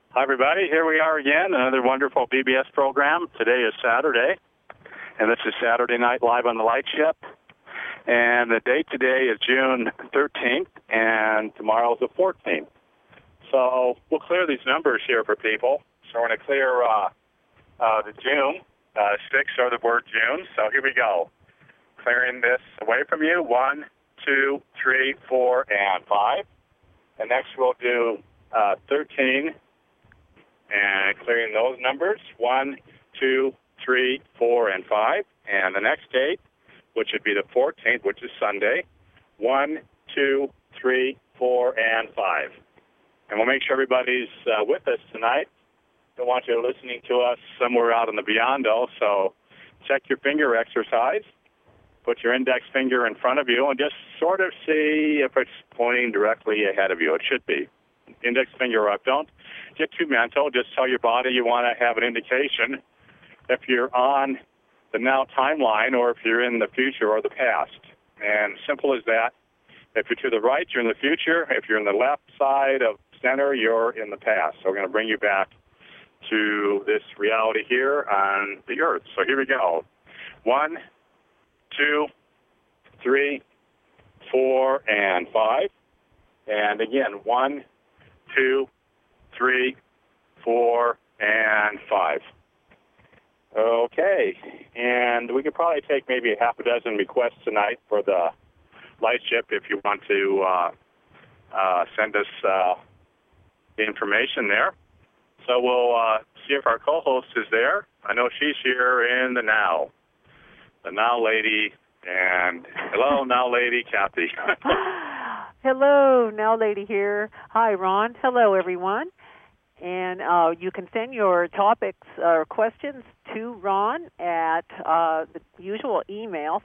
Hi, everybody. Here we are again, another wonderful BBS program. Today is Saturday, and this is Saturday Night Live on the Lightship. And the date today is June 13th, and tomorrow is the 14th. So we'll clear these numbers here for people. So we're going to clear the June. 6 are the word June. So here we go. Clearing this away from you. 1, 2, 3, 4, and 5. And next we'll do 13. And clearing those numbers, 1, 2, 3, 4, and 5. And the next date, which would be the 14th, which is Sunday, 1, 2, 3, 4, and 5. And we'll make sure everybody's with us tonight. Don't want you listening to us somewhere out in the beyond-o, so check your finger exercise. Put your index finger in front of you and just sort of see if it's pointing directly ahead of you. It should be. Index finger up. Don't get too mental. Just tell your body you want to have an indication if you're on the now timeline or if you're in the future or the past. And simple as that. If you're to the right, you're in the future. If you're in the left side of center, you're in the past. So we're going to bring you back to this reality here on the Earth. So here we go. 1, 2, 3, 4, and 5. And again, 1, 2, 3, 4, and 5. Okay, and we could probably take maybe a half a dozen requests tonight for the Lightship if you want to send us the information there. So we'll see if our co-host is there. I know she's here in the Now Lady, and hello, Now Lady, Kathy. Hello, Now Lady here. Hi, Ron. Hello, everyone. And you can send your topics or questions to Ron at the usual email,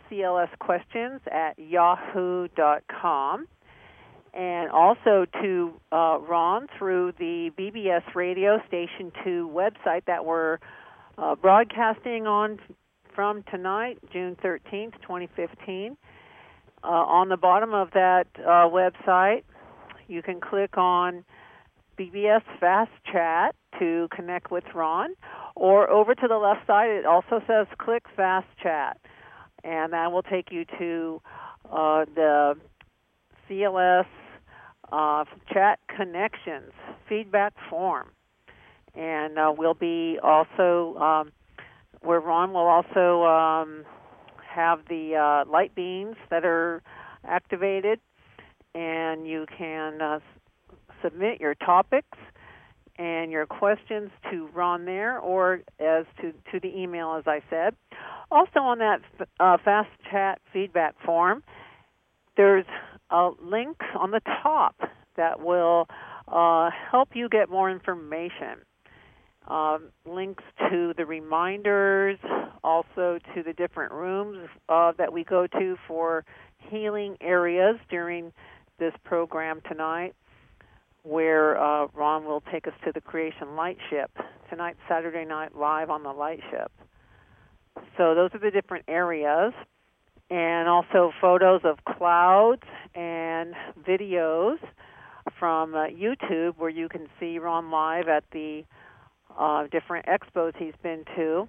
clsquestions@yahoo.com, and also to Ron through the BBS Radio Station 2 website that we're broadcasting on from tonight, June 13th, 2015. On the bottom of that website, you can click on BBS Fast Chat to connect with Ron, or over to the left side, it also says click Fast Chat, and that will take you to the CLS Chat Connections feedback form, and we'll be also where Ron will also have the light beams that are activated, and you can submit your topics and your questions to Ron there, or as to the email, as I said. Also on that Fast Chat feedback form, there's a link on the top that will help you get more information. Links to the reminders, also to the different rooms that we go to for healing areas during this program tonight, where Ron will take us to the Creation Lightship. Tonight's Saturday Night Live on the Lightship. So those are the different areas, and also photos of clouds and videos from YouTube, where you can see Ron live at the different expos he's been to.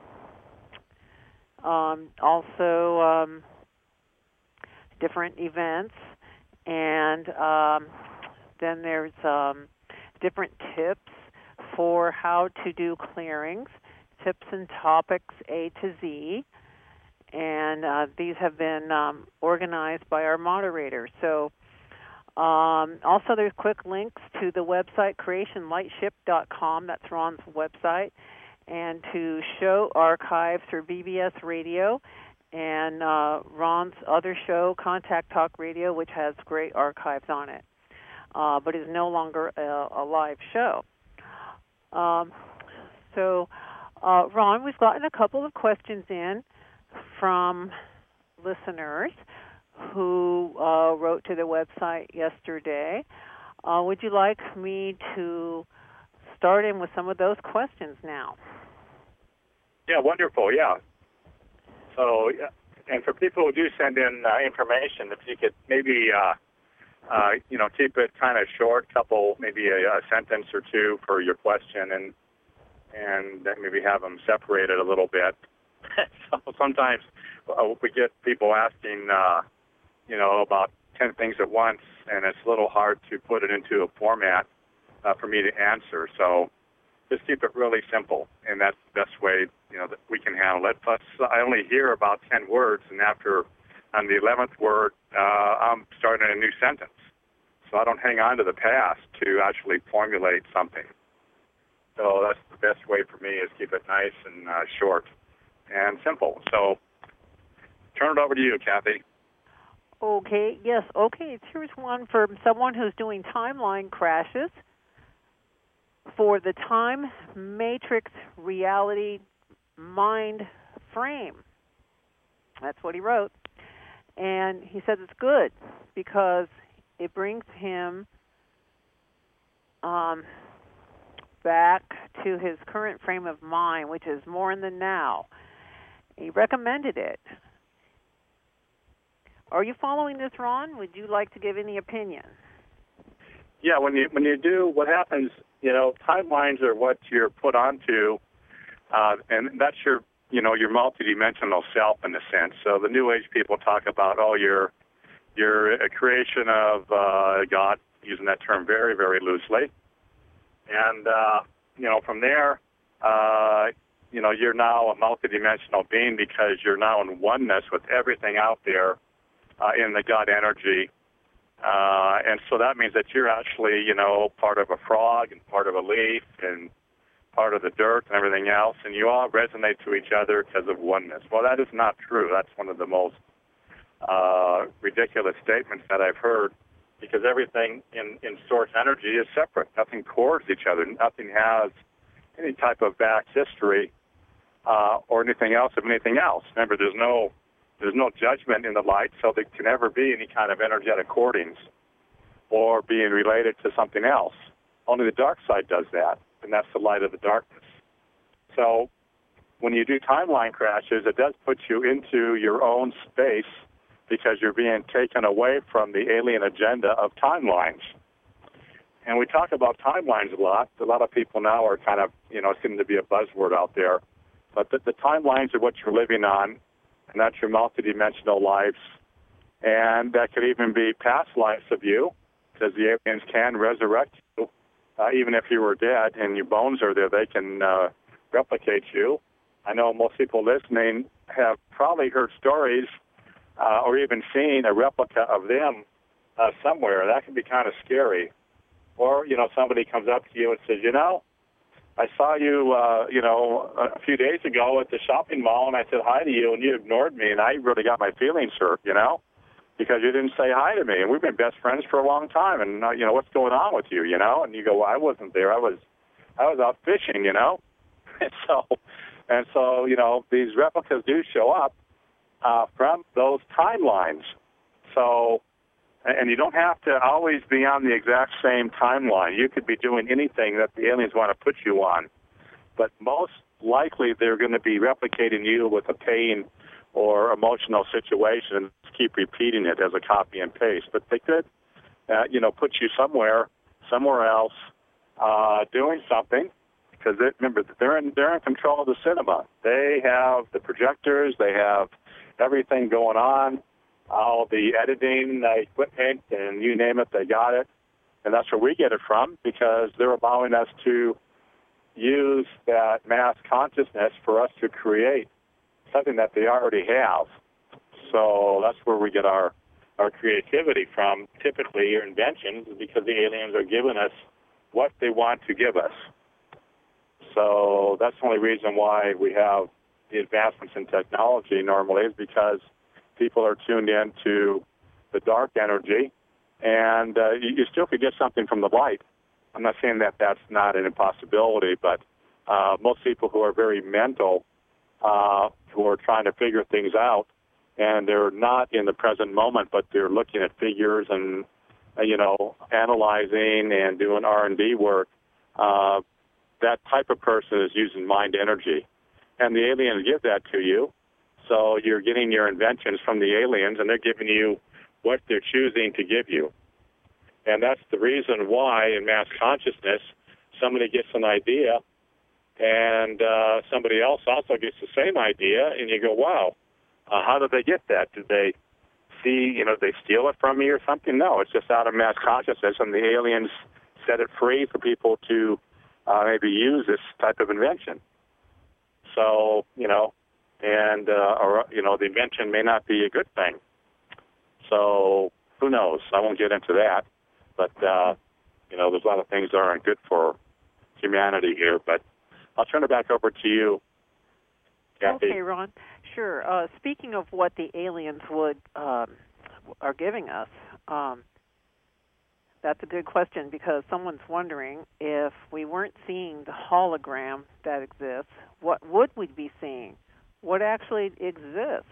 Also different events, and then there's different tips for how to do clearings, tips and topics A to Z, and these have been organized by our moderators. So also there's quick links to the website creationlightship.com, that's Ron's website, and to show archives for BBS Radio and Ron's other show, Contact Talk Radio, which has great archives on it, but is no longer a live show. So, Ron, we've gotten a couple of questions in from listeners who wrote to the website yesterday. Would you like me to start in with some of those questions now? Yeah, wonderful, yeah. So, and for people who do send in information, if you could maybe keep it kind of short, couple, maybe a sentence or two for your question, and then maybe have them separated a little bit. So sometimes we get people asking, about 10 things at once, and it's a little hard to put it into a format for me to answer. So just keep it really simple, and that's the best way, that we can handle it. Plus, I only hear about 10 words, and on the 11th word, I'm starting a new sentence. So I don't hang on to the past to actually formulate something. So that's the best way for me, is keep it nice and short and simple. So turn it over to you, Kathy. Okay, yes, okay. Here's one from someone who's doing timeline crashes for the time matrix reality mind frame. That's what he wrote. And he says it's good because it brings him back to his current frame of mind, which is more in the now. He recommended it. Are you following this, Ron? Would you like to give any opinion? Yeah, when you do, what happens, timelines are what you're put onto, and that's your multidimensional self in a sense. So the New Age people talk about, you're a creation of God, using that term very, very loosely. And, from there, you're now a multidimensional being because you're now in oneness with everything out there in the God energy. And so that means that you're actually, part of a frog and part of a leaf and part of the dirt and everything else, and you all resonate to each other because of oneness. Well, that is not true. That's one of the most ridiculous statements that I've heard, because everything in source energy is separate. Nothing coords each other. Nothing has any type of back history or anything else of anything else. Remember, there's no judgment in the light, so there can never be any kind of energetic cordings or being related to something else. Only the dark side does that, and that's the light of the darkness. So when you do timeline crashes, it does put you into your own space because you're being taken away from the alien agenda of timelines. And we talk about timelines a lot. A lot of people now are kind of, seem to be a buzzword out there. But the timelines are what you're living on, and that's your multidimensional lives. And that could even be past lives of you, because the aliens can resurrect you. Even if you were dead and your bones are there, they can replicate you. I know most people listening have probably heard stories or even seen a replica of them somewhere. That can be kind of scary. Or, somebody comes up to you and says, I saw you, a few days ago at the shopping mall, and I said hi to you, and you ignored me, and I really got my feelings hurt, because you didn't say hi to me, and we've been best friends for a long time, and, what's going on with you, And you go, well, I wasn't there. I was out fishing, And so, these replicas do show up from those timelines. So, and you don't have to always be on the exact same timeline. You could be doing anything that the aliens want to put you on. But most likely they're going to be replicating you with a pain or emotional situation and keep repeating it as a copy and paste. But they could, put you somewhere else, doing something, because remember, they're in control of the cinema. They have the projectors, they have everything going on, all the editing equipment, and you name it, they got it. And that's where we get it from, because they're allowing us to use that mass consciousness for us to create something that they already have. So that's where we get our creativity from, typically, your inventions, because the aliens are giving us what they want to give us. So that's the only reason why we have the advancements in technology normally, is because people are tuned in to the dark energy, and you still could get something from the light. I'm not saying that that's not an impossibility, but most people who are very mental, who are trying to figure things out, and they're not in the present moment, but they're looking at figures and, analyzing and doing R&D work, that type of person is using mind energy. And the aliens give that to you. So you're getting your inventions from the aliens, and they're giving you what they're choosing to give you. And that's the reason why in mass consciousness, somebody gets an idea and somebody else also gets the same idea, and you go, wow, how did they get that? Did they see, they steal it from me or something? No, it's just out of mass consciousness, and the aliens set it free for people to maybe use this type of invention. So, the invention may not be a good thing. So who knows? I won't get into that. But, there's a lot of things that aren't good for humanity here. But I'll turn it back over to you, Kathy. Okay, Ron. Sure. Speaking of what the aliens are giving us, that's a good question, because someone's wondering, if we weren't seeing the hologram that exists, what would we be seeing? What actually exists?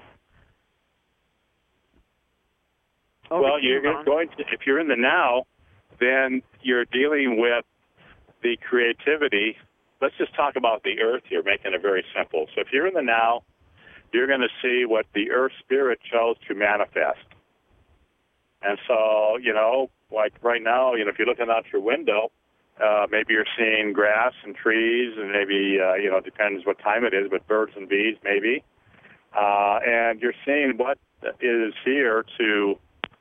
Well, if you're in the now, then you're dealing with the creativity. Let's just talk about the earth here, making it very simple. So if you're in the now, you're going to see what the earth spirit chose to manifest. And so, like right now, if you're looking out your window, maybe you're seeing grass and trees, and maybe, it depends what time it is, but birds and bees maybe. And you're seeing what is here to,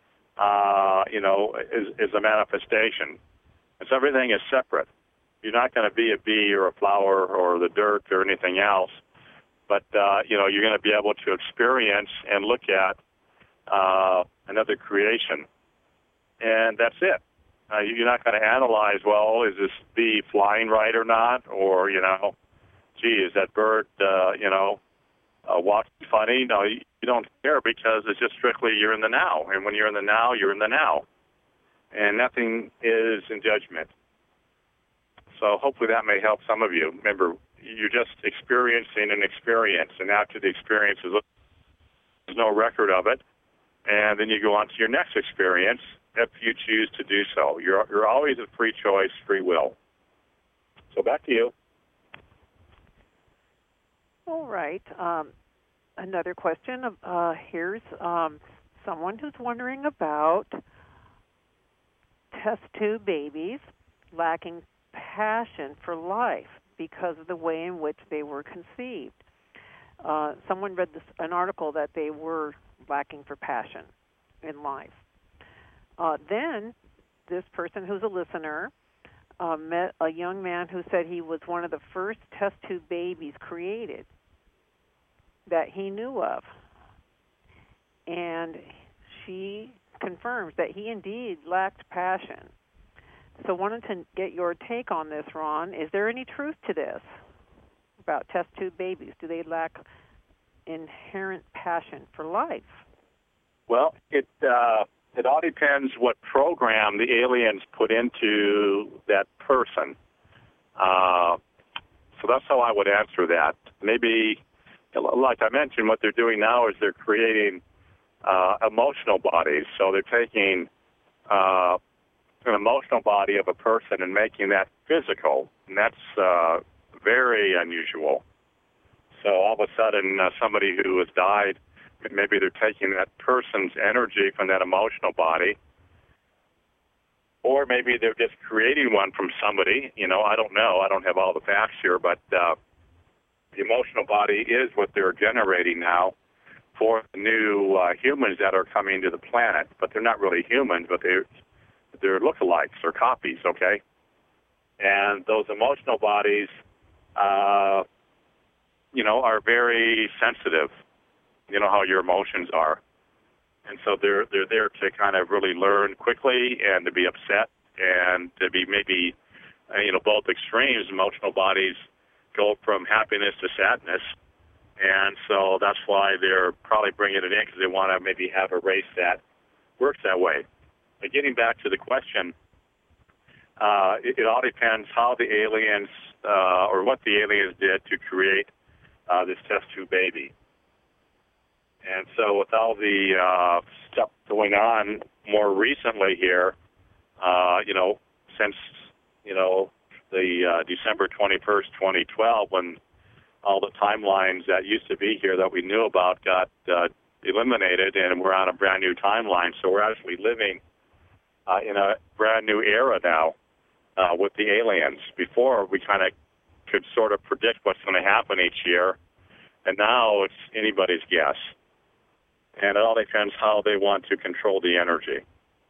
is a manifestation. And so everything is separate. You're not going to be a bee or a flower or the dirt or anything else, but, you're going to be able to experience and look at another creation. And that's it. You're not going to analyze, well, is this bee flying right or not? Or, gee, is that bird, walking funny? No, you don't care, because it's just strictly you're in the now. And when you're in the now, you're in the now. And nothing is in judgment. So hopefully that may help some of you. Remember, you're just experiencing an experience, and after the experience, there's no record of it. And then you go on to your next experience if you choose to do so. You're always a free choice, free will. So back to you. All right. Another question. Here's someone who's wondering about test tube babies lacking passion for life because of the way in which they were conceived. Someone read an article that they were lacking for passion in life. Then this person who's a listener met a young man who said he was one of the first test tube babies created that he knew of. And she confirms that he indeed lacked passion. So I wanted to get your take on this, Ron. Is there any truth to this about test tube babies? Do they lack inherent passion for life? Well, it all depends what program the aliens put into that person. So that's how I would answer that. Maybe, like I mentioned, what they're doing now is they're creating emotional bodies. So they're taking an emotional body of a person and making that physical, and that's very unusual. So all of a sudden, somebody who has died, maybe they're taking that person's energy from that emotional body, or maybe they're just creating one from somebody. I don't know. I don't have all the facts here, but the emotional body is what they're generating now for the new humans that are coming to the planet. But they're not really humans, but they're lookalikes or copies, okay? And those emotional bodies, are very sensitive. You know how your emotions are. And so they're there to kind of really learn quickly and to be upset and to be maybe, both extremes. Emotional bodies go from happiness to sadness. And so that's why they're probably bringing it in, because they want to maybe have a race that works that way. But getting back to the question, it all depends how the aliens or what the aliens did to create this test tube baby. And so with all the stuff going on more recently here, since, the December 21st, 2012, when all the timelines that used to be here that we knew about got eliminated, and we're on a brand new timeline. So we're actually living in a brand new era now with the aliens. Before, we kind of could sort of predict what's going to happen each year, and now it's anybody's guess. And it all depends how they want to control the energy.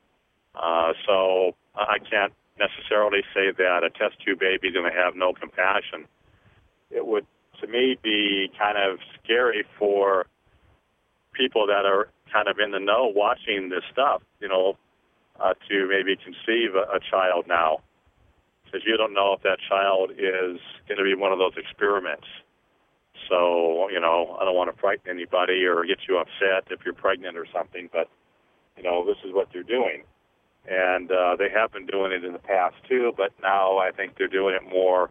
So I can't necessarily say that a test tube baby is going to have no compassion. It would, to me, be kind of scary for people that are kind of in the know watching this stuff, to maybe conceive a child now, because you don't know if that child is going to be one of those experiments. So, I don't want to frighten anybody or get you upset if you're pregnant or something, but, this is what they're doing. And they have been doing it in the past, too, but now I think they're doing it more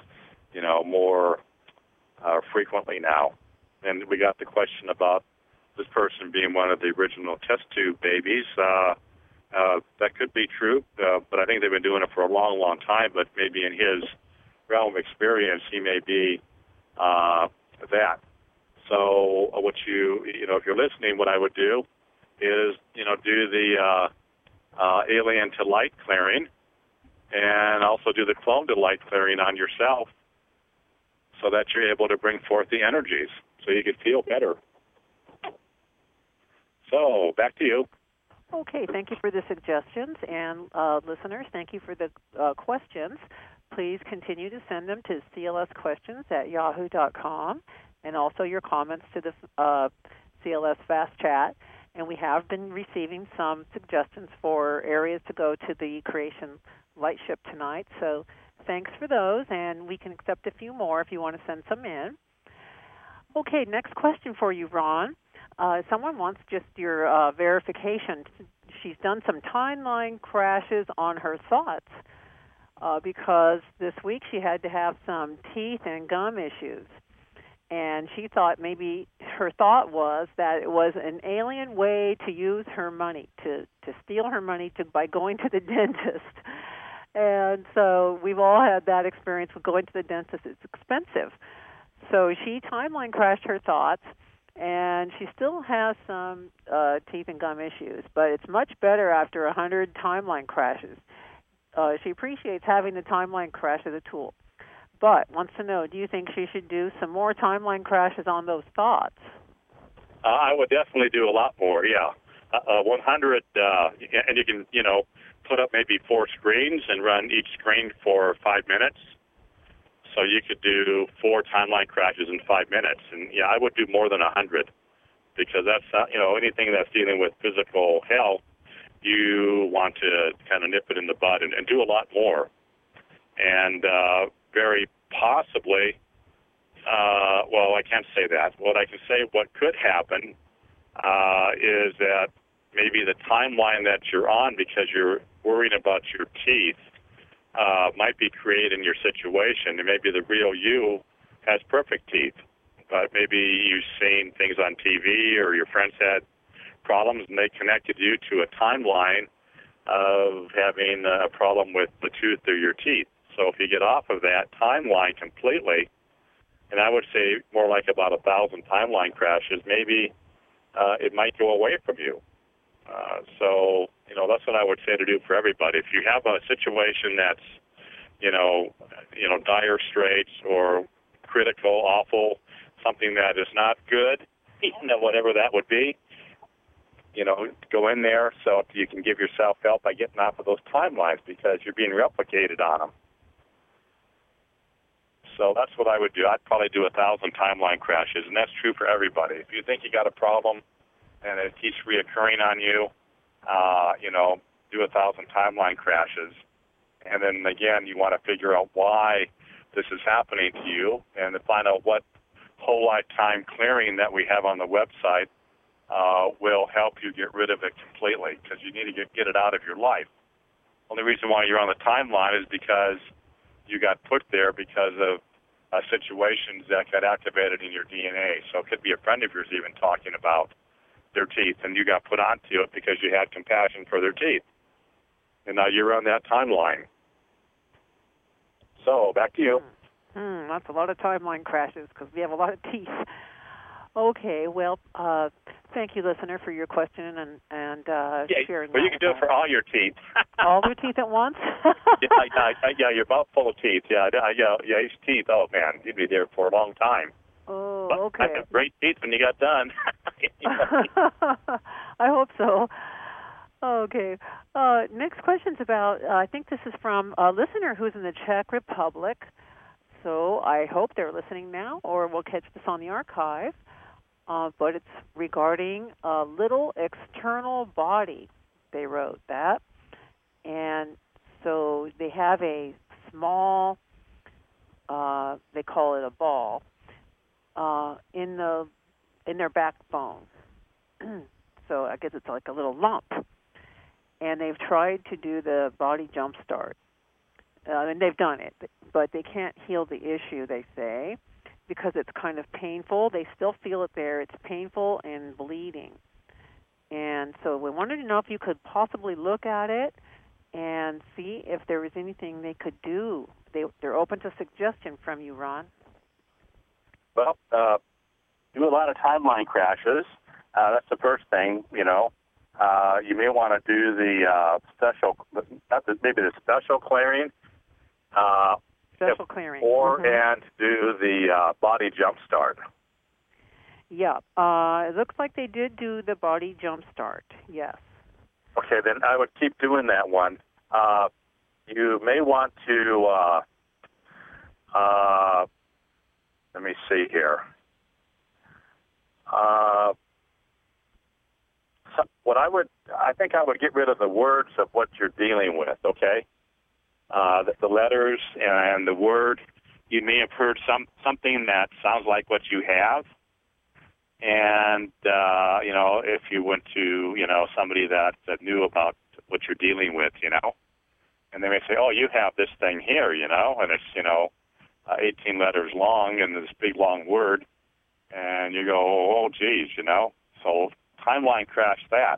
frequently now. And we got the question about this person being one of the original test tube babies. That could be true, but I think they've been doing it for a long, long time, but maybe in his realm of experience, he may be that. So if you're listening, what I would do is, do the alien to light clearing and also do the clone to light clearing on yourself so that you're able to bring forth the energies so you can feel better. So, back to you. Okay, thank you for the suggestions, and listeners, thank you for the questions. Please continue to send them to clsquestions@yahoo.com, and also your comments to the CLS Fast Chat. And we have been receiving some suggestions for areas to go to the Creation Lightship tonight, so thanks for those, and we can accept a few more if you want to send some in. Okay, next question for you, Ron. Someone wants just your verification. She's done some timeline crashes on her thoughts because this week she had to have some teeth and gum issues. And she thought maybe her thought was that it was an alien way to use her money, to steal her money by going to the dentist. And so we've all had that experience with going to the dentist. It's expensive. So she timeline crashed her thoughts, and she still has some teeth and gum issues, but it's much better after 100 timeline crashes. She appreciates having the timeline crash as a tool, but wants to know, do you think she should do some more timeline crashes on those thoughts? I would definitely do a lot more, yeah. 100, and you can, put up maybe 4 screens and run each screen for 5 minutes. So you could do 4 timeline crashes in 5 minutes. And, yeah, I would do more than 100 because that's, anything that's dealing with physical health, you want to kind of nip it in the bud and do a lot more. And very possibly, well, I can't say that. What I can say, what could happen is that maybe the timeline that you're on because you're worrying about your teeth might be creating your situation, and maybe the real you has perfect teeth, but maybe you've seen things on TV or your friends had problems and they connected you to a timeline of having a problem with the tooth or your teeth. So if you get off of that timeline completely, and I would say more like about 1,000 timeline crashes, maybe it might go away from you. So, that's what I would say to do for everybody. If you have a situation that's, dire straits or critical, awful, something that is not good, whatever that would be, go in there so you can give yourself help by getting off of those timelines because you're being replicated on them. So that's what I would do. I'd probably do 1,000 timeline crashes, and that's true for everybody. If you think you got a problem and it keeps reoccurring on you, do 1,000 timeline crashes. And then, again, you want to figure out why this is happening to you and to find out what whole lifetime clearing that we have on the website will help you get rid of it completely because you need to get it out of your life. Only reason why you're on the timeline is because you got put there because of situations that got activated in your DNA. So it could be a friend of yours even talking about their teeth, and you got put onto it because you had compassion for their teeth. And now you're on that timeline. So, back to you. That's a lot of timeline crashes because we have a lot of teeth. Okay, well, Thank you, listener, for your question and sharing. Well, you can do it for all your teeth. All your teeth at once? Yeah, you're about full of teeth. Yeah, each teeth. Oh man, you'd be there for a long time. Oh, but okay. I have great teeth when you got done. I hope so. Okay. Next question's about. I think this is from a listener who's in the Czech Republic. So I hope they're listening now, or we'll catch this on the archive. But it's regarding a little external body. They wrote that. And so they have a small, they call it a ball, in their backbone. So I guess it's like a little lump. And they've tried to do the body jump start. And they've done it, but they can't heal the issue, they say, because it's kind of painful. They still feel it there. It's painful and bleeding. And so we wanted to know if you could possibly look at it and see if there was anything they could do. They're open to suggestion from you, Ron. Well, do a lot of timeline crashes. That's the first thing, you know. You may want to do the special clearing. Special clearing. And do the body jump start. Yeah. It looks like they did do the body jump start, yes. Okay, then I would keep doing that one. You may want to, let me see here. I think I would get rid of the words of what you're dealing with, okay? The letters and the word, you may have heard something that sounds like what you have. And, if you went to, somebody that knew about what you're dealing with, and they may say, oh, you have this thing here, and it's, 18 letters long and this big long word. And you go, oh, geez, So timeline crash that.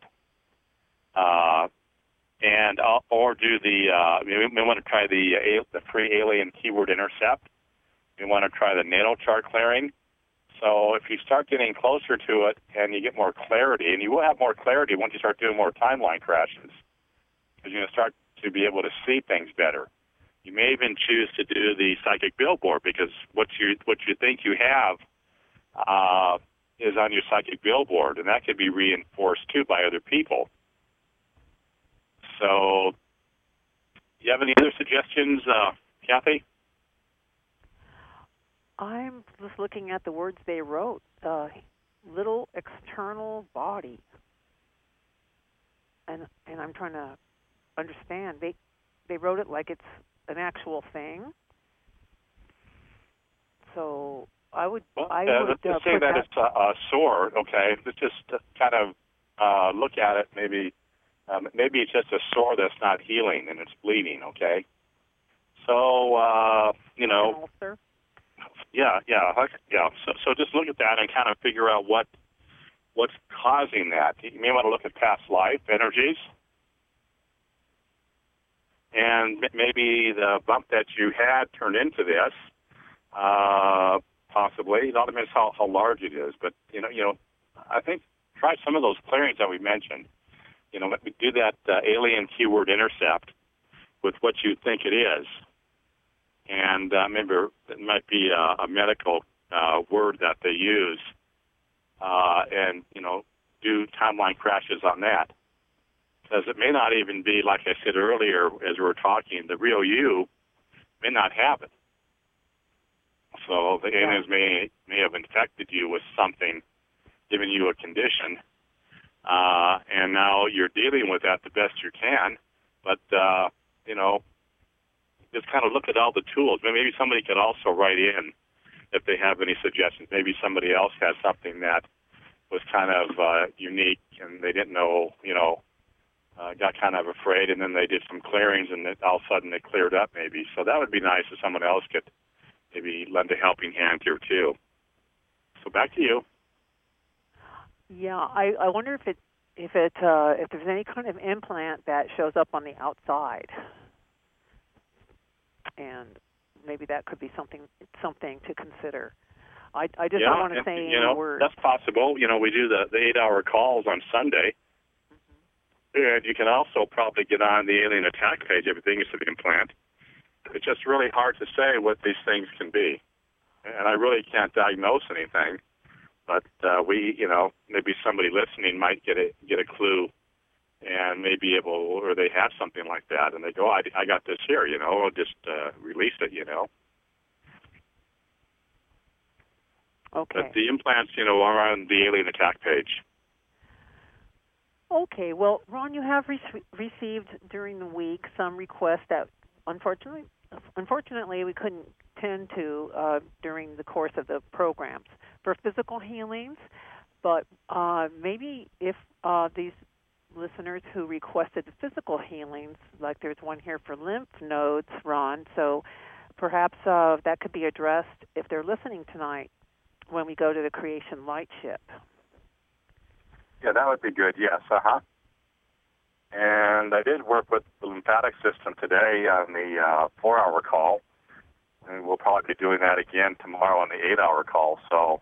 Or do we may want to try the free alien keyword intercept. We want to try the natal chart clearing. So if you start getting closer to it and you get more clarity, and you will have more clarity once you start doing more timeline crashes, because you're going to start to be able to see things better. You may even choose to do the psychic billboard, because what you think you have is on your psychic billboard, and that could be reinforced too by other people. So, you have any other suggestions, Kathy? I'm just looking at the words they wrote. Little external body, and I'm trying to understand. They wrote it like it's an actual thing. So I would. Let's just say that it's a sword. Okay, let's just kind of look at it. Maybe it's just a sore that's not healing and it's bleeding. Okay, so ulcer? Yeah. So just look at that and kind of figure out what's causing that. You may want to look at past life energies, and maybe the bump that you had turned into this. Possibly. It all depends how large it is. But I think try some of those clearings that we mentioned. Let me do that alien keyword intercept with what you think it is. And maybe it might be a medical word that they use, and do timeline crashes on that, because it may not even be, like I said earlier as we were talking, the real you may not have it. So the aliens may have infected you with something, giving you a condition, and now you're dealing with that the best you can. But just kind of look at all the tools. Maybe somebody could also write in if they have any suggestions. Maybe somebody else has something that was kind of unique and they didn't know, got kind of afraid, and then they did some clearings and all of a sudden it cleared up maybe. So that would be nice if someone else could maybe lend a helping hand here too. So back to you. Yeah, I wonder if there's any kind of implant that shows up on the outside. And maybe that could be something to consider. I just don't want to say any words. That's possible. We do the 8-hour calls on Sunday. And you can also probably get on the alien attack page, everything is to the implant. It's just really hard to say what these things can be. And I really can't diagnose anything. But maybe somebody listening might get a clue and may be able, or they have something like that, and they go, I got this here, I'll just release it, Okay. But the implants, are on the alien attack page. Okay. Well, Ron, you have received during the week some requests that unfortunately we couldn't tend to during the course of the programs for physical healings, but maybe if these listeners who requested physical healings, like there's one here for lymph nodes, Ron, so perhaps that could be addressed if they're listening tonight when we go to the Creation Light Ship. Yeah, that would be good, yes, And I did work with the lymphatic system today on the 4-hour call, and we'll probably be doing that again tomorrow on the 8-hour call. So,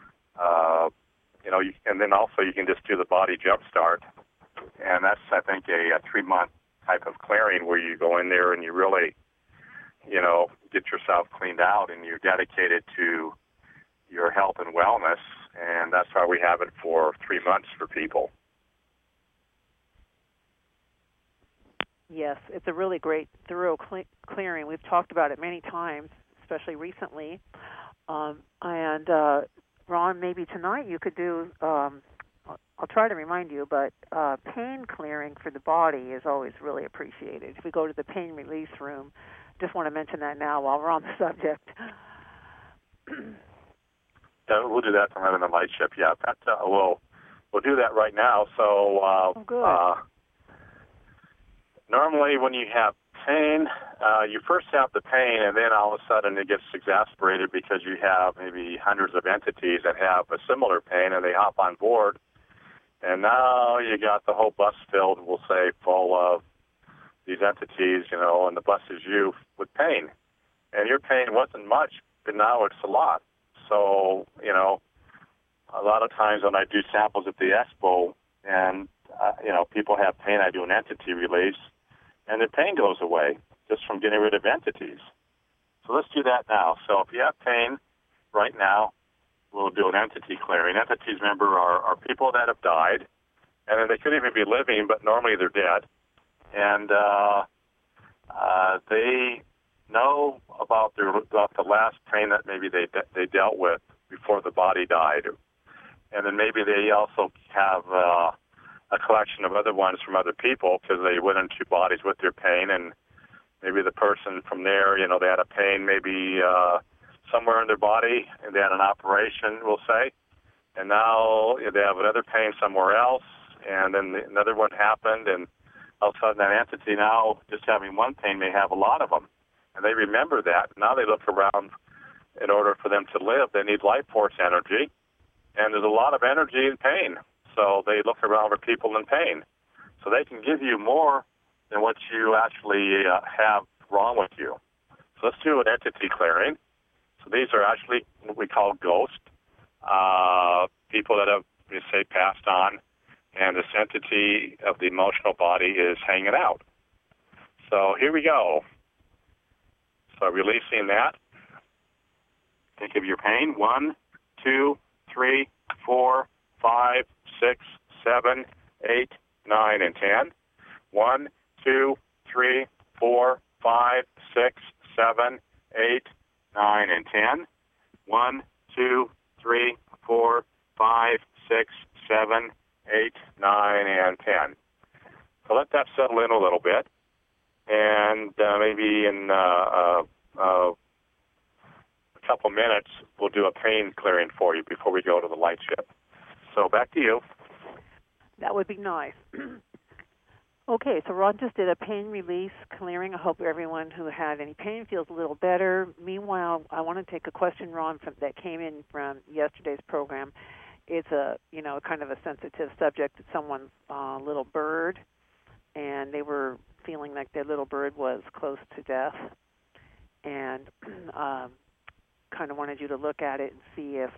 and then also you can just do the body jump start, and that's, I think, a 3-month type of clearing where you go in there and you really, get yourself cleaned out and you're dedicated to your health and wellness, and that's why we have it for 3 months for people. Yes, it's a really great, thorough clearing. We've talked about it many times, especially recently. And Ron, maybe tonight you could do, I'll try to remind you, but pain clearing for the body is always really appreciated. If we go to the pain release room, just want to mention that now while we're on the subject. Yeah, we'll do that tomorrow in the light ship. Yeah, we'll do that right now. So good. Normally when you have pain, you first have the pain, and then all of a sudden it gets exacerbated because you have maybe hundreds of entities that have a similar pain, and they hop on board, and now you got the whole bus filled, we'll say, full of these entities, and the bus is you with pain. And your pain wasn't much, but now it's a lot. So, a lot of times when I do samples at the expo and, people have pain, I do an entity release, and the pain goes away just from getting rid of entities. So let's do that now. So if you have pain right now, we'll do an entity clearing. Entities, remember, are people that have died, and then they could even be living, but normally they're dead. And they know about the last pain that maybe they dealt with before the body died. And then maybe they also have a collection of other ones from other people because they went into bodies with their pain, and maybe the person from there, they had a pain maybe somewhere in their body, and they had an operation, we'll say, and now they have another pain somewhere else, and then another one happened, and all of a sudden that entity now, just having one pain, may have a lot of them. And they remember that. Now they look around. In order for them to live, they need life force energy, and there's a lot of energy in pain. So they look around for people in pain. So they can give you more than what you actually have wrong with you. So let's do an entity clearing. So these are actually what we call ghosts, people that have, say, passed on, and this entity of the emotional body is hanging out. So here we go. So releasing that. Think of your pain. 1, 2, 3, 4, 5, 6, 7, 8, 9, and 10. 1, 2, 3, 4, 5, 6, 7, 8, 9, and 10. 1, 2, 3, 4, 5, 6, 7, 8, 9, and 10. So let that settle in a little bit. And maybe in a couple minutes, we'll do a pain clearing for you before we go to the light ship. So back to you. That would be nice. Okay, so Ron just did a pain release clearing. I hope everyone who had any pain feels a little better. Meanwhile, I want to take a question, Ron, that came in from yesterday's program. It's a, kind of a sensitive subject. It's someone's little bird, and they were feeling like their little bird was close to death, and kind of wanted you to look at it and see if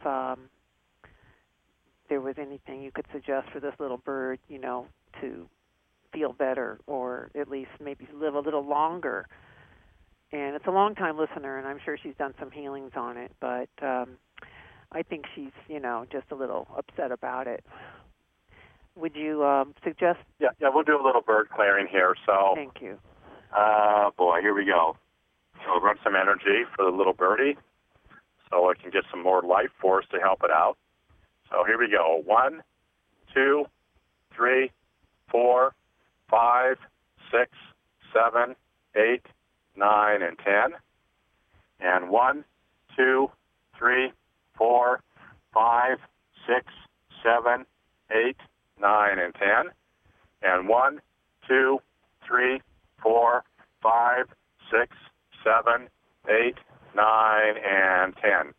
there was anything you could suggest for this little bird, to feel better or at least maybe live a little longer. And it's a long-time listener, and I'm sure she's done some healings on it, but I think she's, just a little upset about it. Would you suggest? Yeah, we'll do a little bird clearing here. So, thank you. Boy, here we go. So we'll run some energy for the little birdie so it can get some more life force to help it out. So here we go. 1, 2, 3, 4, 5, 6, 7, 8, 9, and 10. And 1, 2, 3, 4, 5, 6, 7, 8, 9, and 10. And 1, 2, 3, 4, 5, 6, 7, 8, 9, and 10.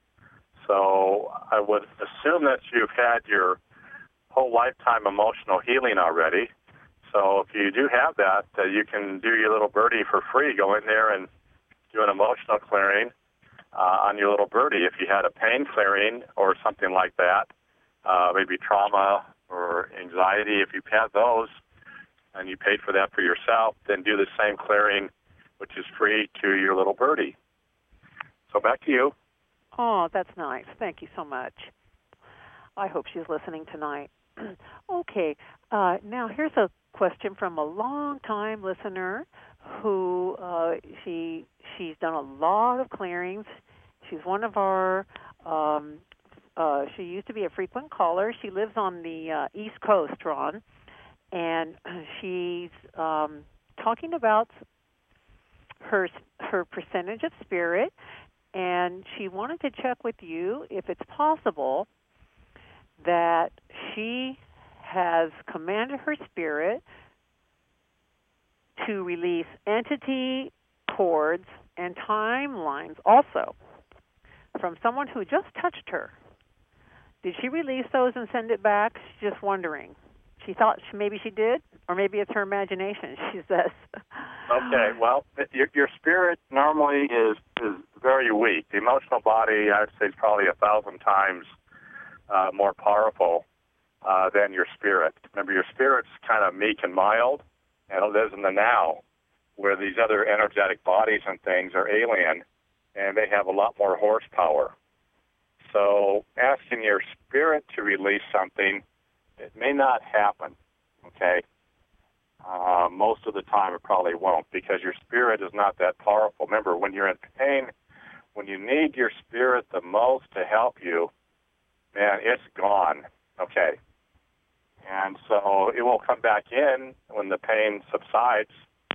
So I would assume that you've had your whole lifetime emotional healing already. So if you do have that, you can do your little birdie for free. Go in there and do an emotional clearing on your little birdie. If you had a pain clearing or something like that, maybe trauma or anxiety, if you've had those and you paid for that for yourself, then do the same clearing, which is free, to your little birdie. So back to you. Oh, that's nice. Thank you so much. I hope she's listening tonight. Okay, now here's a question from a long-time listener who she's done a lot of clearings. She's one of our, she used to be a frequent caller. She lives on the East Coast, Ron, and she's talking about her percentage of spirit, and she wanted to check with you if it's possible that she has commanded her spirit to release entity cords and timelines also from someone who just touched her. Did she release those and send it back? She's just wondering. She thought maybe she did, or maybe it's her imagination, she says. Okay, well, your spirit normally is very weak. The emotional body, I would say, is probably 1,000 times more powerful than your spirit. Remember, your spirit's kind of meek and mild, and it lives in the now, where these other energetic bodies and things are alien, and they have a lot more horsepower. So asking your spirit to release something, it may not happen, okay? Most of the time it probably won't, because your spirit is not that powerful. Remember, when you're in pain, when you need your spirit the most to help you, man, it's gone, okay? And so it will come back in when the pain subsides,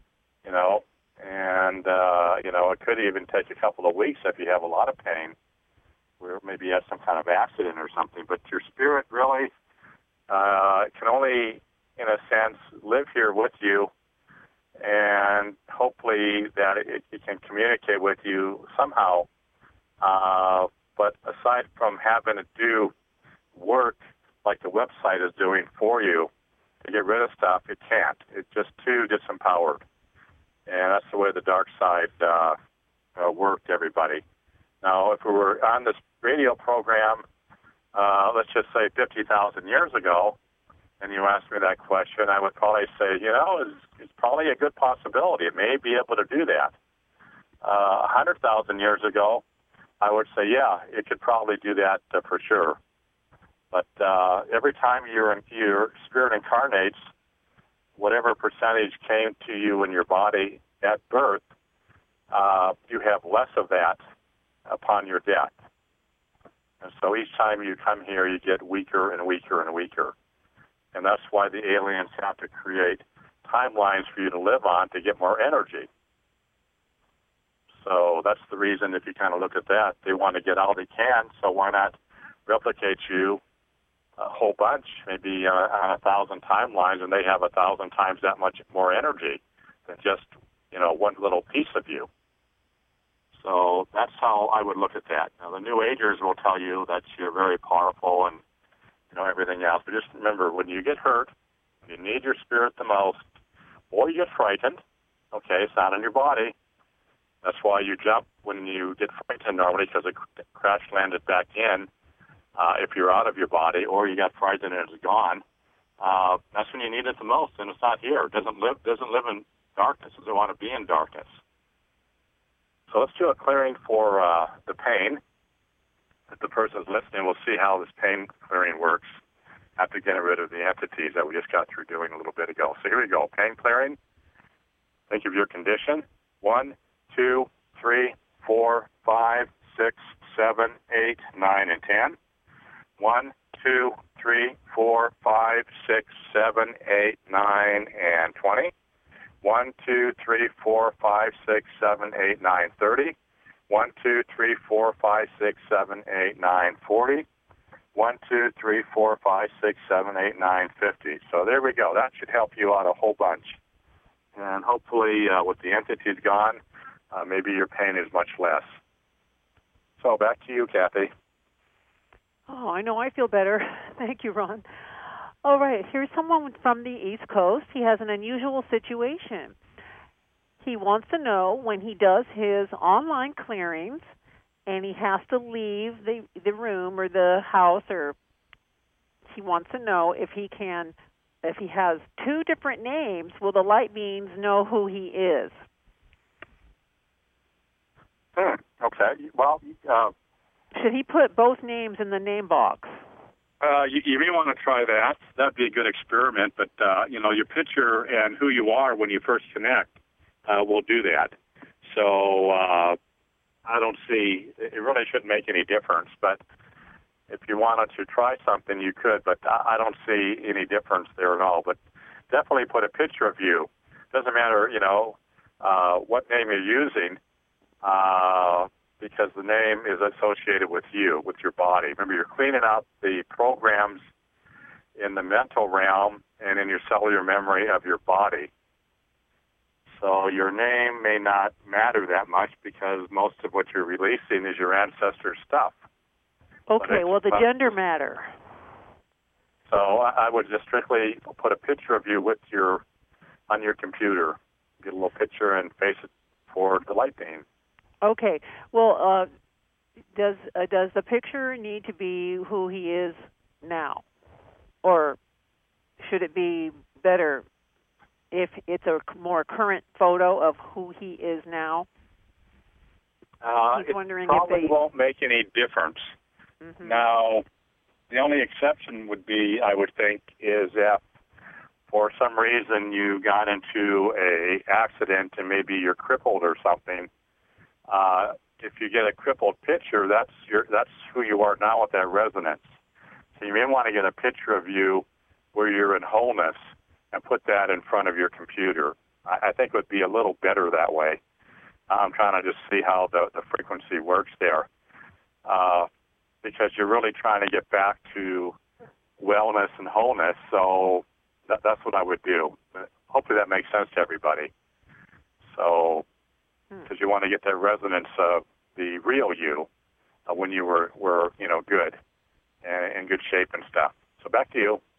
and, it could even take a couple of weeks if you have a lot of pain, where maybe you had some kind of accident or something. But your spirit really can only, in a sense, live here with you, and hopefully that it can communicate with you somehow. But aside from having to do work like the website is doing for you to get rid of stuff, it can't. It's just too disempowered. And that's the way the dark side worked, everybody. Now, if we were on this radio program, let's just say 50,000 years ago, and you asked me that question, I would probably say, it's probably a good possibility. It may be able to do that. 100,000 years ago, I would say, yeah, it could probably do that for sure. But every time your spirit incarnates, whatever percentage came to you in your body at birth, you have less of that upon your death. And so each time you come here, you get weaker and weaker and weaker. And that's why the aliens have to create timelines for you to live on to get more energy. So that's the reason, if you kind of look at that, they want to get all they can, so why not replicate you a whole bunch, maybe on 1,000 timelines, and they have 1,000 times that much more energy than just, one little piece of you. So that's how I would look at that. Now, the New Agers will tell you that you're very powerful and, everything else. But just remember, when you get hurt, when you need your spirit the most, or you get frightened, okay, it's not in your body. That's why you jump when you get frightened normally because it crash landed back in, if you're out of your body, or you got frightened and it's gone, that's when you need it the most, and it's not here. It doesn't live in darkness. It doesn't want to be in darkness. So let's do a clearing for the pain. If the person's listening, we'll see how this pain clearing works after getting rid of the entities that we just got through doing a little bit ago. So here we go. Pain clearing. Think of your condition. 1, 2, 3, 4, 5, 6, 7, 8, 9, and 10. 1, 2, 3, 4, 5, 6, 7, 8, 9, and 20. 1, 2, 3, 4, 5, 6, 7, 8, 9, 30. 1, 2, 3, 4, 5, 6, 7, 8, 9, 40. 1, 2, 3, 4, 5, 6, 7, 8, 9, 50. So there we go. That should help you out a whole bunch. And hopefully with the entities gone, maybe your pain is much less. So back to you, Kathy. Oh, I know. I feel better. Thank you, Ron. All right. Here's someone from the East Coast. He has an unusual situation. He wants to know when he does his online clearings and he has to leave the room or the house, or he wants to know if he has two different names, will the light beings know who he is? Okay. Well, should he put both names in the name box? You may want to try that. That'd be a good experiment. But your picture and who you are when you first connect will do that. So I don't see it really shouldn't make any difference. But if you wanted to try something, you could. But I don't see any difference there at all. But definitely put a picture of you. Doesn't matter, what name you're using. Because the name is associated with you, with your body. Remember, you're cleaning out the programs in the mental realm and in your cellular memory of your body. So your name may not matter that much because most of what you're releasing is your ancestors' stuff. Okay, well, the gender matter. So I would just strictly put a picture of you on your computer. Get a little picture and face it for the light beam. Okay. Well, does the picture need to be who he is now, or should it be better if it's a more current photo of who he is now? He's wondering if they won't make any difference. Mm-hmm. Now, the only exception would be, I would think, is if for some reason you got into a accident and maybe you're crippled or something. If you get a crippled picture, that's who you are now with that resonance. So you may want to get a picture of you where you're in wholeness and put that in front of your computer. I think it would be a little better that way. I'm trying to just see how the frequency works there, because you're really trying to get back to wellness and wholeness. So that's what I would do. Hopefully that makes sense to everybody. So. Because you want to get that resonance of the real you when you were good and in good shape and stuff. So back to you.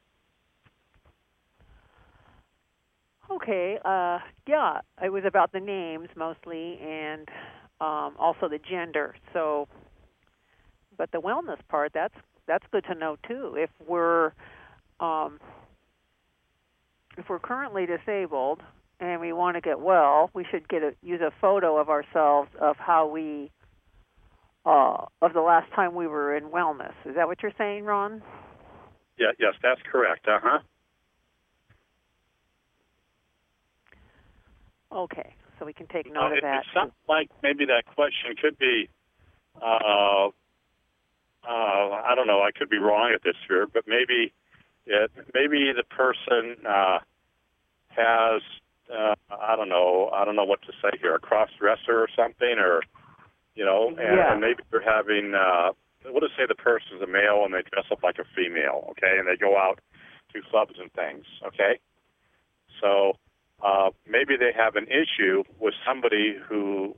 Okay. Yeah, it was about the names mostly and also the gender. So, but the wellness part, that's good to know too. If we're currently disabled and we want to get well, we should use a photo of ourselves of how we of the last time we were in wellness. Is that what you're saying, Ron? Yeah, yes, that's correct. Okay, so we can take note of that. It sounds like maybe that question could be, I don't know, I could be wrong at this here, but maybe the person has, I don't know what to say here, a cross-dresser or something, or, and maybe they're having, we'll just say the person's a male and they dress up like a female, okay, and they go out to clubs and things, okay? So maybe they have an issue with somebody who,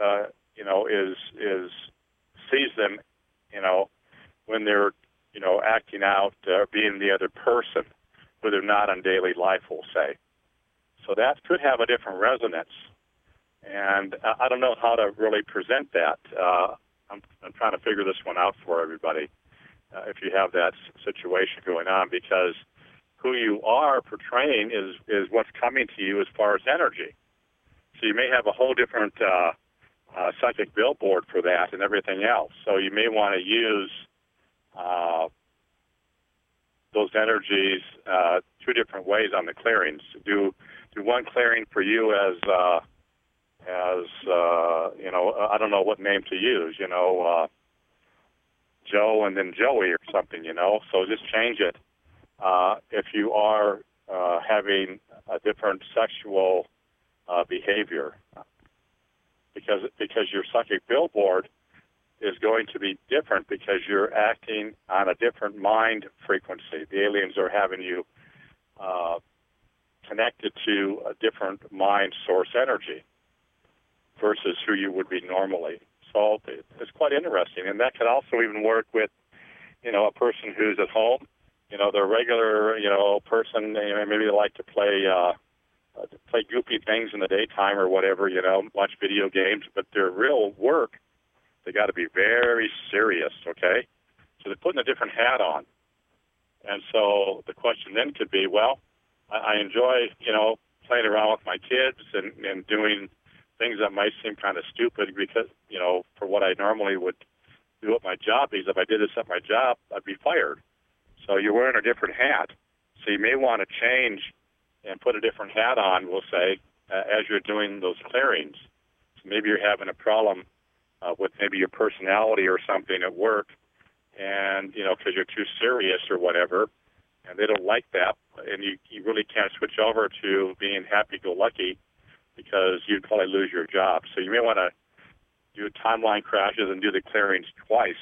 sees them, when they're, acting out, being the other person, who they're not on daily life, we'll say. So that could have a different resonance. And I don't know how to really present that. I'm trying to figure this one out for everybody if you have that situation going on, because who you are portraying is what's coming to you as far as energy. So you may have a whole different psychic billboard for that and everything else. So you may want to use those energies two different ways on the clearings. Do one clearing for you as you know, I don't know what name to use, you know, Joe and then Joey or something, you know. So just change it if you are having a different sexual behavior, because your psychic billboard is going to be different because you're acting on a different mind frequency. The aliens are having you connected to a different mind source energy versus who you would be normally. So it's quite interesting, and that could also even work with, you know, a person who's at home. You know, they're a regular, you know, person. You know, maybe they like to play goofy things in the daytime or whatever. You know, watch video games, but their real work, they got to be very serious. Okay, so they're putting a different hat on, and so the question then could be, well, I enjoy, you know, playing around with my kids and doing things that might seem kind of stupid because, you know, for what I normally would do at my job, because if I did this at my job, I'd be fired. So you're wearing a different hat. So you may want to change and put a different hat on, we'll say, as you're doing those clearings. So maybe you're having a problem with maybe your personality or something at work, and, you know, because you're too serious or whatever, and they don't like that, and you really can't switch over to being happy-go-lucky, because you'd probably lose your job. So you may want to do timeline crashes and do the clearings twice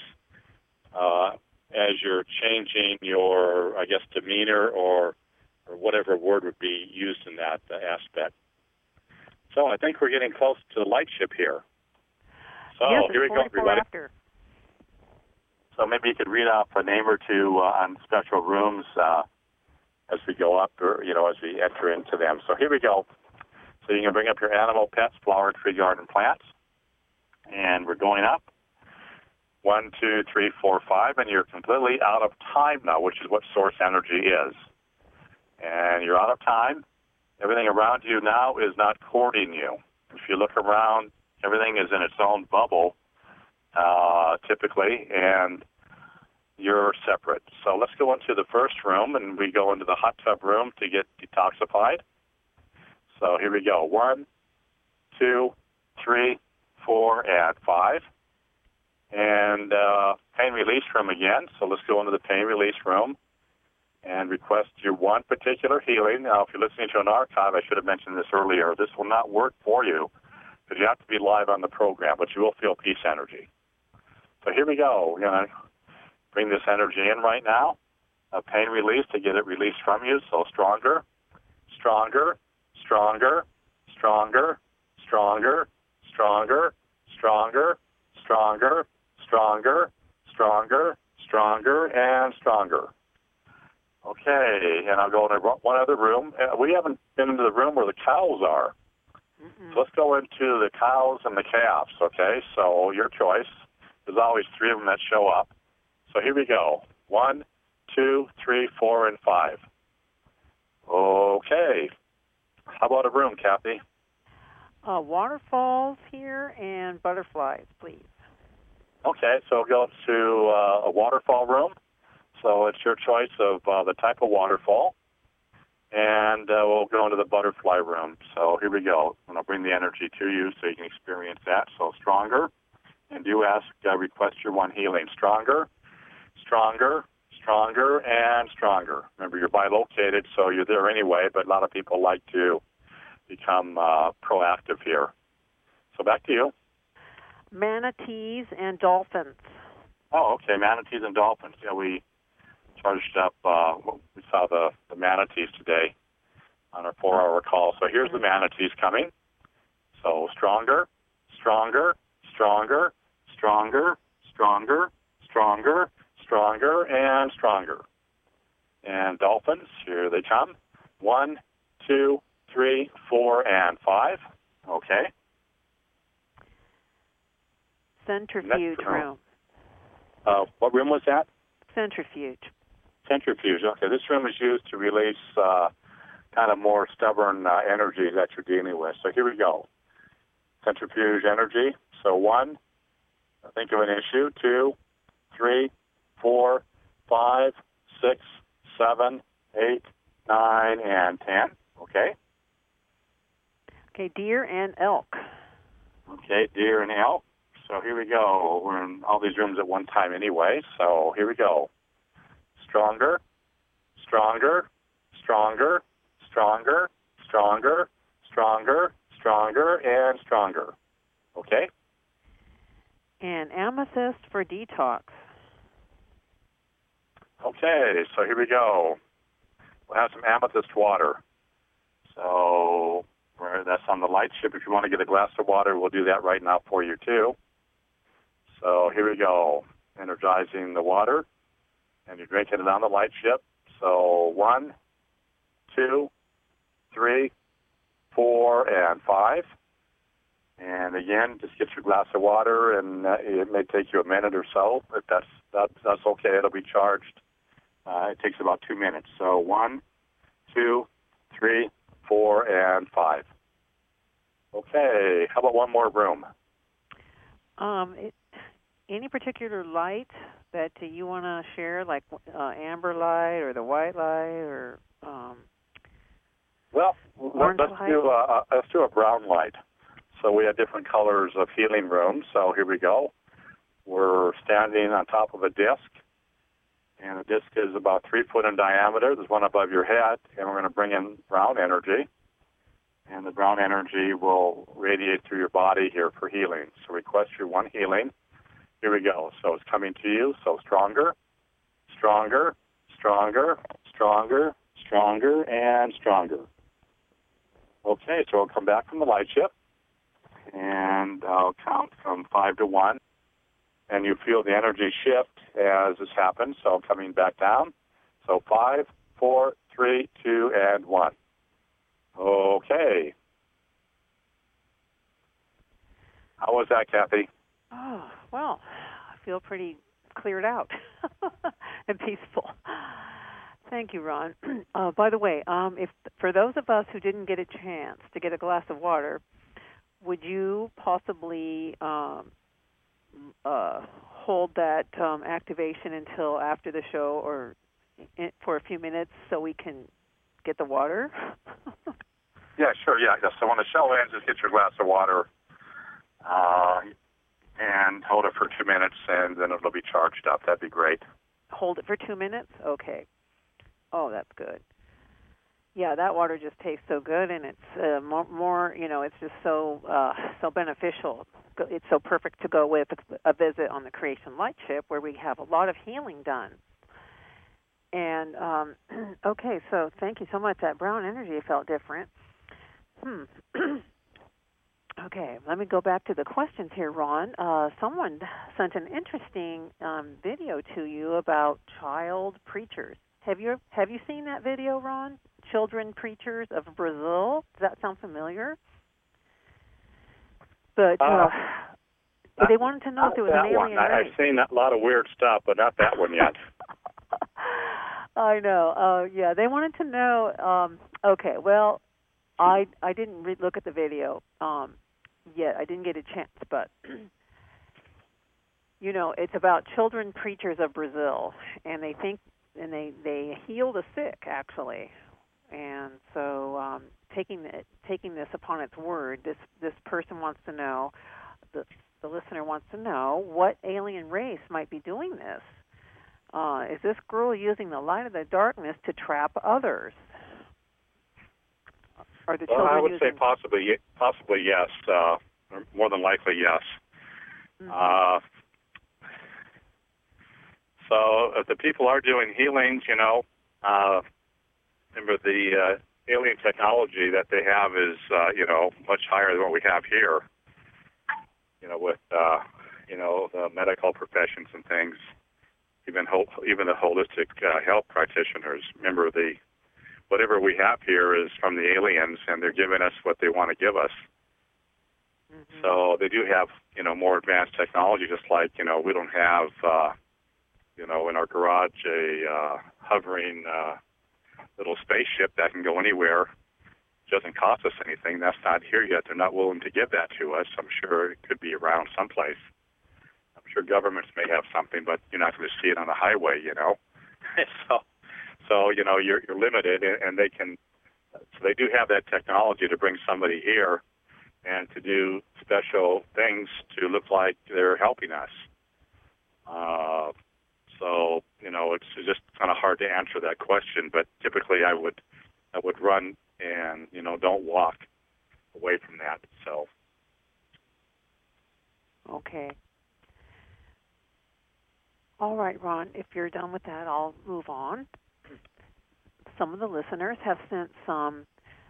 as you're changing your, I guess, demeanor or whatever word would be used in that aspect. So I think we're getting close to the light ship here. So yes, here we go, everybody. After. So maybe you could read off a name or two on special rooms as we go up, or, you know, as we enter into them. So here we go. So you can bring up your animal, pets, flower, tree, garden, plants. And we're going up. 1, 2, 3, 4, 5. And you're completely out of time now, which is what source energy is. And you're out of time. Everything around you now is not courting you. If you look around, everything is in its own bubble, typically, and you're separate. So let's go into the first room, and we go into the hot tub room to get detoxified. So here we go. 1, 2, 3, 4, and 5. And pain release room again. So let's go into the pain release room and request your one particular healing. Now, if you're listening to an archive, I should have mentioned this earlier. This will not work for you because you have to be live on the program, but you will feel peace energy. So here we go. We're going to bring this energy in right now. A pain release to get it released from you. So stronger, stronger, stronger, stronger, stronger, stronger, stronger, stronger, stronger, stronger, stronger, and stronger. Okay, and I'll go into one other room. We haven't been into the room where the cows are. So let's go into the cows and the calves, okay? So your choice. There's always 3 of them that show up. So here we go. 1, 2, 3, 4, and 5. Okay. How about a room, Kathy? Waterfalls here and butterflies, please. Okay, so we'll go to a waterfall room. So it's your choice of the type of waterfall. And we'll go into the butterfly room. So here we go. I'm going to bring the energy to you so you can experience that. So stronger. And do ask, request your one healing. Stronger, stronger, stronger, and stronger. Remember, you're bilocated, so you're there anyway, but a lot of people like to become proactive here. So back to you. Manatees and dolphins. Oh, okay, manatees and dolphins. Yeah, we charged up, we saw the manatees today on our 4-hour call. So here's the manatees coming. So stronger, stronger, stronger, stronger, stronger, stronger, stronger, and stronger. And dolphins, here they come. 1, 2, 3, 4, and 5. Okay. Centrifuge room. What room was that? Centrifuge. Centrifuge. Okay, this room is used to release kind of more stubborn energy that you're dealing with. So here we go. Centrifuge energy. So 1, think of an issue. 2, 3, 4, 5, 6, 7, 8, 9, and 10. Okay. Okay, deer and elk. Okay, deer and elk. So here we go. We're in all these rooms at one time anyway. So here we go. Stronger, stronger, stronger, stronger, stronger, stronger, stronger, and stronger. Okay? And amethyst for detox. Okay, so here we go. We'll have some amethyst water. So that's on the light ship. If you want to get a glass of water, we'll do that right now for you too. So here we go. Energizing the water. And you're drinking it on the light ship. So 1, 2, 3, 4, and 5. And again, just get your glass of water, and it may take you a minute or so, but that's okay. It'll be charged. It takes about 2 minutes. So 1, 2, 3, 4, and 5. Okay. How about one more room? Any particular light that you want to share, like amber light or the white light, or well, let's do a brown light. So we have different colors of healing rooms. So here we go. We're standing on top of a disc, and the disc is about 3 foot in diameter. There's one above your head, and we're going to bring in brown energy, and the brown energy will radiate through your body here for healing. So request your one healing. Here we go. So it's coming to you. So stronger, stronger, stronger, stronger, stronger, and stronger. Okay, so we'll come back from the light ship, and I'll count from 5 to 1. And you feel the energy shift as this happens. So coming back down. So 5, 4, 3, 2, and 1. Okay. How was that, Kathy? Oh, well, I feel pretty cleared out and peaceful. Thank you, Ron. By the way, if for those of us who didn't get a chance to get a glass of water, would you possibly hold that activation until after the show, or for a few minutes, so we can get the water? Yeah, sure. Yeah. So when the show ends, just get your glass of water and hold it for 2 minutes, and then it'll be charged up. That'd be great. Hold it for 2 minutes? Okay. Oh, that's good. Yeah, that water just tastes so good, and it's more. It's just so beneficial. It's so perfect to go with a visit on the Creation Light Ship, where we have a lot of healing done. And okay, so thank you so much. That brown energy felt different. Okay, let me go back to the questions here, Ron. Someone sent an interesting video to you about child preachers. Have you seen that video, Ron? Children preachers of Brazil. Does that sound familiar? But they wanted to know if there was an alien race. I've seen a lot of weird stuff, but not that one yet. I know. Yeah, they wanted to know. Okay, well, I didn't look at the video yet. I didn't get a chance, but it's about children preachers of Brazil, and they think they heal the sick, actually. And so taking this upon its word, this person wants to know, the listener wants to know, what alien race might be doing this? Is this girl using the light of the darkness to trap others? Are the children I would say possibly yes. More than likely, yes. Mm-hmm. So if the people are doing healings, remember the alien technology that they have is, much higher than what we have here. With the medical professions and things, even the holistic health practitioners. Remember, whatever we have here is from the aliens, and they're giving us what they want to give us. So they do have, more advanced technology, just like, we don't have, in our garage a hovering little spaceship that can go anywhere. It doesn't cost us anything. That's not here yet. They're not willing to give that to us. I'm sure it could be around someplace. I'm sure governments may have something, but you're not going to see it on the highway, So you're limited, and they can. So they do have that technology to bring somebody here and to do special things to look like they're helping us. So it's just kind of hard to answer that question. But typically, I would run and don't walk away from that. So. Okay. All right, Ron. If you're done with that, I'll move on. Some of the listeners have sent some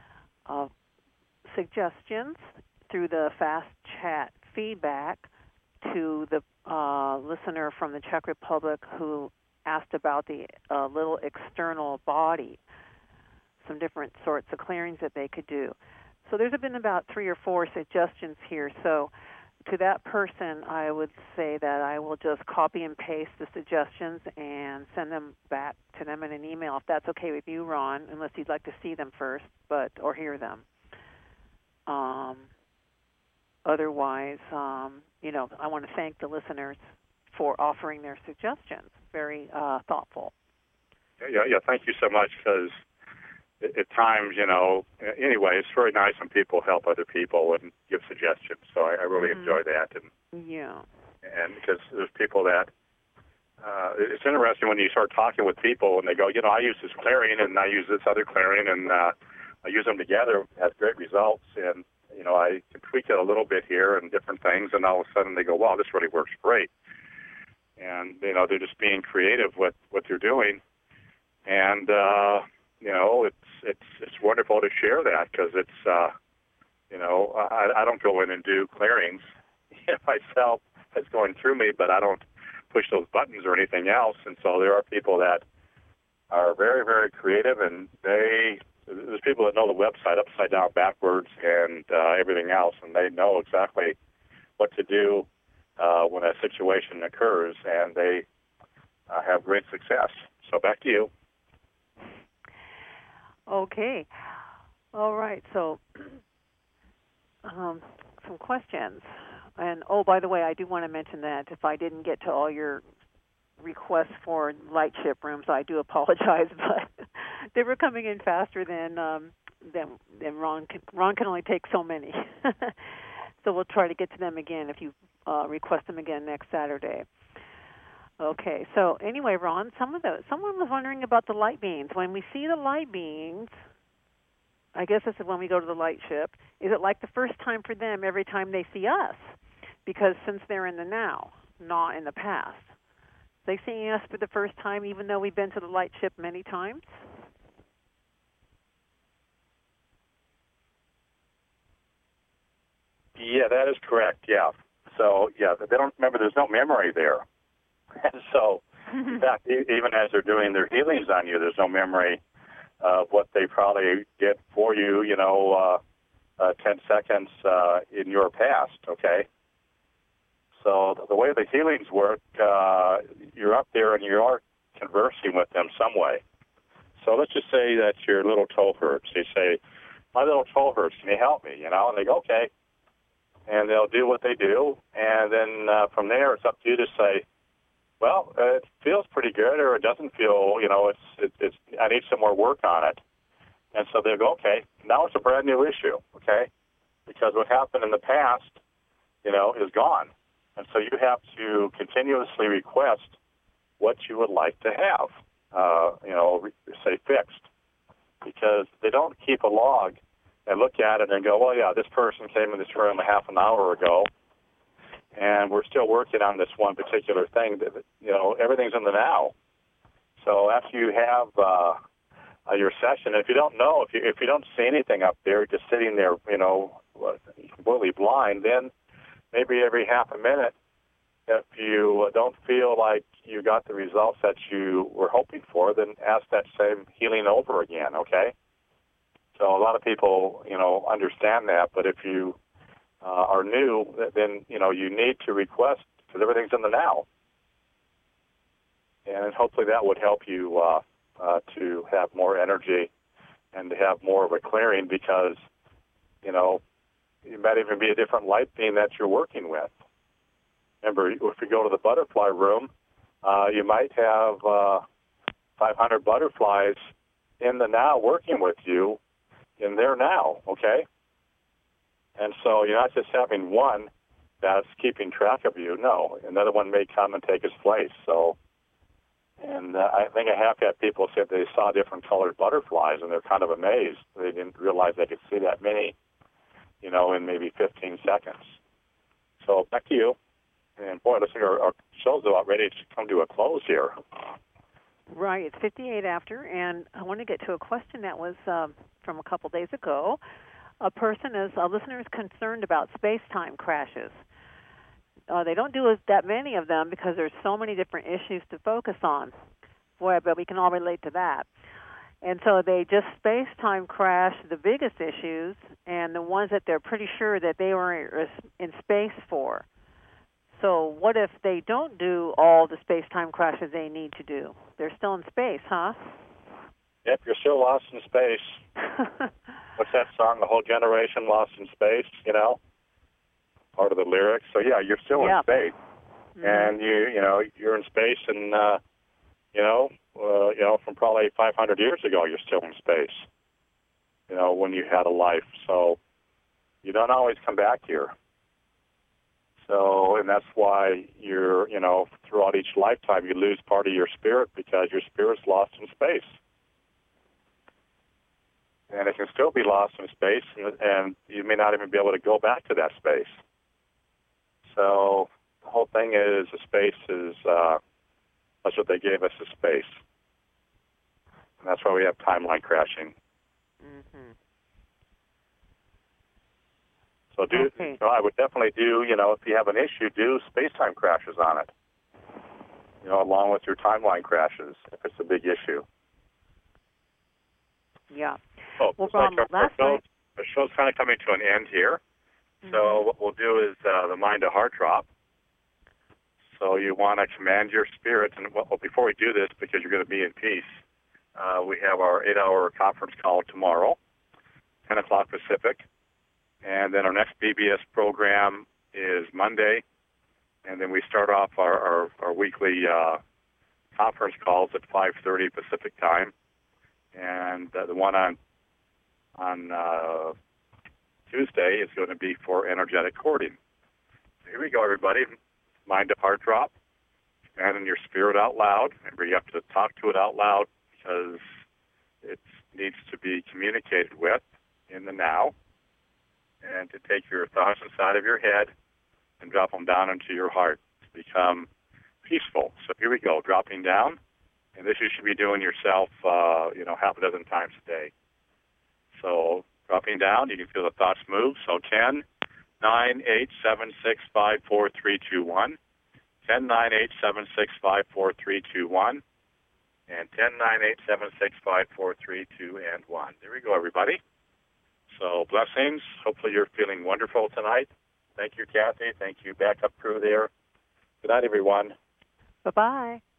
suggestions through the Fast Chat feedback to the listener from the Czech Republic who asked about the little external body, some different sorts of clearings that they could do. So there's been about 3 or 4 suggestions here. So to that person, I would say that I will just copy and paste the suggestions and send them back to them in an email, if that's okay with you, Ron, unless you'd like to see them first, or hear them. Otherwise, I want to thank the listeners for offering their suggestions. Very thoughtful. Yeah. Thank you so much, because at times, anyway, it's very nice when people help other people and give suggestions. So I really enjoy that. And because there's people that, it's interesting when you start talking with people and they go, I use this clearing and I use this other clearing and I use them together, it has great results. And, I can tweak it a little bit here and different things. And all of a sudden they go, wow, this really works great. And, they're just being creative with what they're doing. And, it's wonderful to share that, because it's, I don't go in and do clearings myself. It's going through me, but I don't push those buttons or anything else. And so there are people that are very, very creative, and there's people that know the website upside down, backwards, and everything else, and they know exactly what to do when a situation occurs, and they have great success. So back to you. Okay. All right. So some questions. And, by the way, I do want to mention that if I didn't get to all your requests for light ship rooms, I do apologize, but they were coming in faster than Ron can. Ron can only take so many. So we'll try to get to them again if you request them again next Saturday. Okay, so anyway, Ron, someone was wondering about the light beams. When we see the light beams, I guess this is when we go to the light ship, is it like the first time for them every time they see us? Because since they're in the now, not in the past. They seeing us for the first time even though we've been to the light ship many times? Yeah, that is correct, yeah. So, they don't remember, there's no memory there. And so, in fact, even as they're doing their healings on you, there's no memory of what they probably did for you, 10 seconds in your past, okay? So the way the healings work, you're up there and you are conversing with them some way. So let's just say that your little toe hurts. You say, my little toe hurts, can you help me? And they go, okay. And they'll do what they do. And then from there, it's up to you to say, well, it feels pretty good, or it doesn't feel, it's I need some more work on it. And so they'll go, okay, now it's a brand new issue, okay? Because what happened in the past, is gone. And so you have to continuously request what you would like to have, say fixed. Because they don't keep a log and look at it and go, well, yeah, this person came in this room a half an hour ago, and we're still working on this one particular thing. That, everything's in the now. So after you have your session, if you don't know, if you don't see anything up there, just sitting there, completely blind, then maybe every half a minute, if you don't feel like you got the results that you were hoping for, then ask that same healing over again, okay? So a lot of people, understand that, but if you are new, then you need to request because everything's in the now, and hopefully that would help you to have more energy and to have more of a clearing because it might even be a different light being that you're working with. Remember, if you go to the butterfly room, you might have 500 butterflies in the now working with you in there now, okay? And so you're not just having one that's keeping track of you. No, another one may come and take its place. So, and I think I have had people say they saw different colored butterflies, and they're kind of amazed. They didn't realize they could see that many, in maybe 15 seconds. So back to you. And boy, looks like our show's about ready to come to a close here. Right, it's 58 after, and I want to get to a question that was from a couple days ago. A listener is concerned about space-time crashes. They don't do that many of them because there's so many different issues to focus on. Boy, but we can all relate to that. And so they just space-time crash the biggest issues and the ones that they're pretty sure that they were in space for. So what if they don't do all the space-time crashes they need to do? They're still in space, huh? Yep, you're still lost in space. What's that song, The Whole Generation Lost in Space, Part of the lyrics. So, yeah, you're still in space. Mm-hmm. And, you're in space and, from probably 500 years ago, you're still in space, when you had a life. So you don't always come back here. So, and that's why you're, throughout each lifetime, you lose part of your spirit because your spirit's lost in space. And it can still be lost in space, and you may not even be able to go back to that space. So the whole thing is the space is, that's what they gave us, is space. And that's why we have timeline crashing. Mm-hmm. So so I would definitely do, if you have an issue, do space-time crashes on it, along with your timeline crashes, if it's a big issue. Yeah. Oh, well, our show's kind of coming to an end here. Mm-hmm. So what we'll do is the Mind to Heart Drop. So you want to command your spirit. And before we do this, because you're going to be in peace, we have our 8-hour conference call tomorrow, 10 o'clock Pacific. And then our next BBS program is Monday. And then we start off our weekly conference calls at 5:30 Pacific time. And the one on Tuesday is going to be for energetic cording. So here we go, everybody. Mind to Heart Drop. Commanding your spirit out loud. Remember, you have to talk to it out loud because it needs to be communicated with in the now. And to take your thoughts inside of your head and drop them down into your heart to become peaceful. So here we go, dropping down. And this you should be doing yourself, half a dozen times a day. So dropping down, you can feel the thoughts move. So 10, 9, 8, 7, 6, 5, 4, 3, 2, 1. 10, 9, 8, 7, 6, 5, 4, 3, 2, 1. And 10, 9, 8, 7, 6, 5, 4, 3, 2, and 1. There we go, everybody. So blessings. Hopefully you're feeling wonderful tonight. Thank you, Kathy. Thank you, backup crew there. Good night, everyone. Bye-bye.